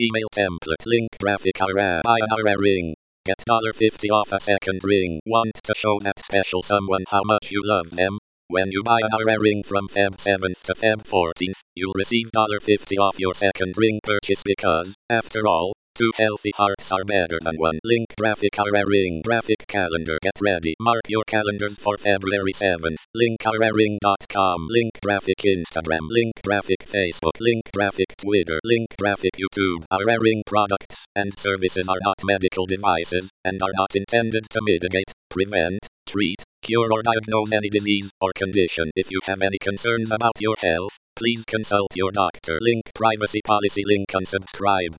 Email template. Link graphic Aura. Buy an Aura ring. Get $50 off a second ring. Want to show that special someone how much you love them? When you buy an Aura ring from Feb 7th to Feb 14th, you'll receive $50 off your second ring purchase because, after all, two healthy hearts are better than one. Link graphic Aura ring. Graphic calendar. Get ready. Mark your calendars for February 7th. Link auraring.com. Link graphic Instagram. Link graphic Facebook. Link graphic Twitter. Link graphic YouTube. Aura ring products and services are not medical devices and are not intended to mitigate, prevent, treat, cure or diagnose any disease or condition. If you have any concerns about your health, please consult your doctor. Link privacy policy. Link unsubscribe.